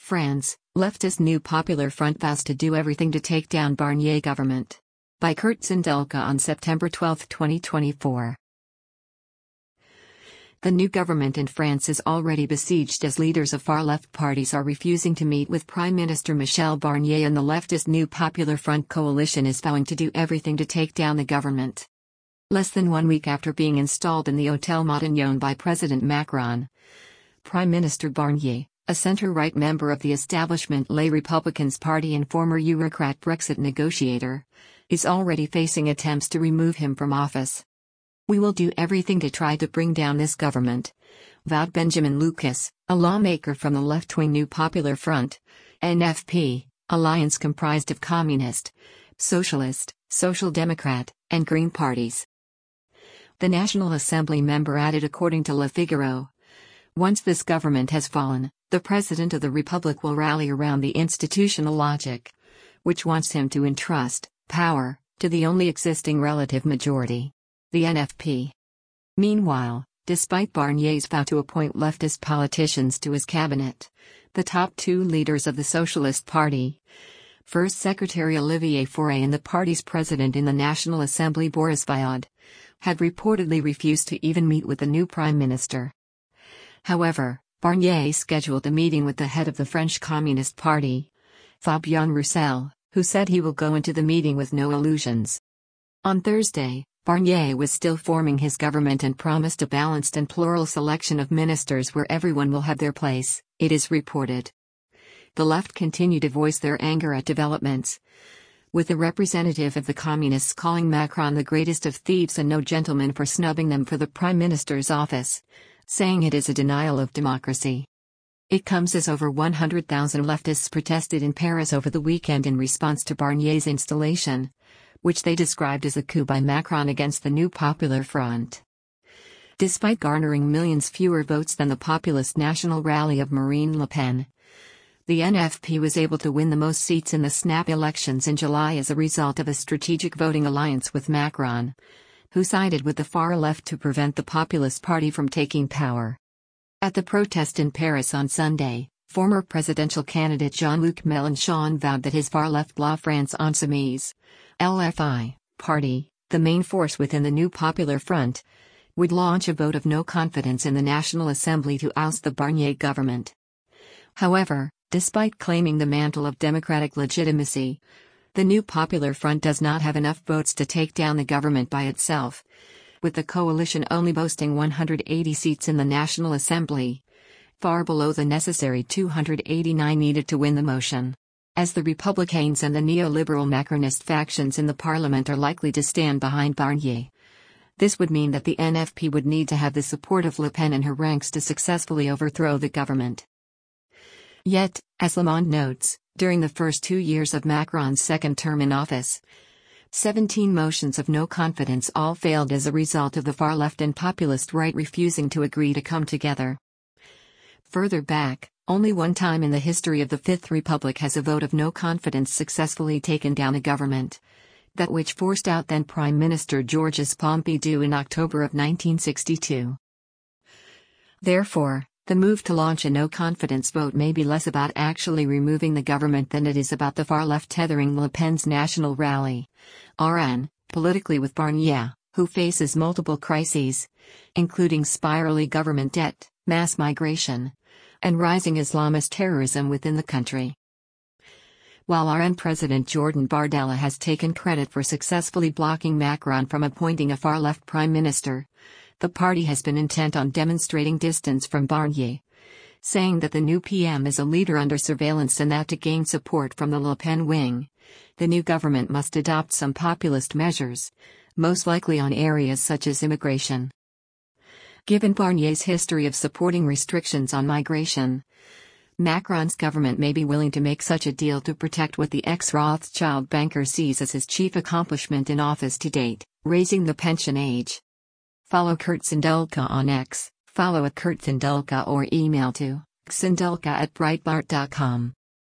France, leftist New Popular Front vows to do everything to take down Barnier government. By Kurt Sindelka on September 12, 2024. The new government in France is already besieged as leaders of far-left parties are refusing to meet with Prime Minister Michel Barnier, and the leftist New Popular Front coalition is vowing to do everything to take down the government. Less than 1 week after being installed in the Hôtel Matignon by President Macron, Prime Minister Barnier, a centre-right member of the establishment Les Républicains party and former Eurocrat Brexit negotiator, is already facing attempts to remove him from office. "We will do everything to try to bring down this government," vowed Benjamin Lucas, a lawmaker from the left-wing New Popular Front, NFP, alliance comprised of Communist, Socialist, Social Democrat, and Green parties. The National Assembly member added, according to Le Figaro, "Once this government has fallen, the President of the Republic will rally around the institutional logic, which wants him to entrust power to the only existing relative majority, the NFP." Meanwhile, despite Barnier's vow to appoint leftist politicians to his cabinet, the top two leaders of the Socialist Party, First Secretary Olivier Faure and the party's president in the National Assembly Boris Vallaud, had reportedly refused to even meet with the new prime minister. However, Barnier scheduled a meeting with the head of the French Communist Party, Fabien Roussel, who said he will go into the meeting with no illusions. On Thursday, Barnier was still forming his government and promised a balanced and plural selection of ministers where everyone will have their place, it is reported. The left continue to voice their anger at developments, with a representative of the Communists calling Macron the greatest of thieves and no gentleman for snubbing them for the prime minister's office, saying it is a denial of democracy. It comes as over 100,000 leftists protested in Paris over the weekend in response to Barnier's installation, which they described as a coup by Macron against the New Popular Front. Despite garnering millions fewer votes than the populist National Rally of Marine Le Pen, the NFP was able to win the most seats in the snap elections in July as a result of a strategic voting alliance with Macron, who sided with the far left to prevent the Populist Party from taking power. At the protest in Paris on Sunday, former presidential candidate Jean-Luc Mélenchon vowed that his far-left La France Insoumise, LFI, party, the main force within the New Popular Front, would launch a vote of no confidence in the National Assembly to oust the Barnier government. However, despite claiming the mantle of democratic legitimacy, the New Popular Front does not have enough votes to take down the government by itself, with the coalition only boasting 180 seats in the National Assembly, far below the necessary 289 needed to win the motion. As the Republicans and the neoliberal Macronist factions in the parliament are likely to stand behind Barnier, this would mean that the NFP would need to have the support of Le Pen and her ranks to successfully overthrow the government. Yet, as Le Monde notes, during the first 2 years of Macron's second term in office, 17 motions of no confidence all failed as a result of the far left and populist right refusing to agree to come together. Further back, only one time in the history of the Fifth Republic has a vote of no confidence successfully taken down a government, that which forced out then Prime Minister Georges Pompidou in October of 1962. Therefore, the move to launch a no-confidence vote may be less about actually removing the government than it is about the far-left tethering Le Pen's National Rally, RN, politically with Barnier, who faces multiple crises, including spiraling government debt, mass migration, and rising Islamist terrorism within the country. While RN President Jordan Bardella has taken credit for successfully blocking Macron from appointing a far-left prime minister, the party has been intent on demonstrating distance from Barnier, saying that the new PM is a leader under surveillance and that to gain support from the Le Pen wing, the new government must adopt some populist measures, most likely on areas such as immigration. Given Barnier's history of supporting restrictions on migration, Macron's government may be willing to make such a deal to protect what the ex-Rothschild banker sees as his chief accomplishment in office to date, raising the pension age. Follow Kurt Sindelka on X, follow @KurtSindelka or email to sindelka@breitbart.com.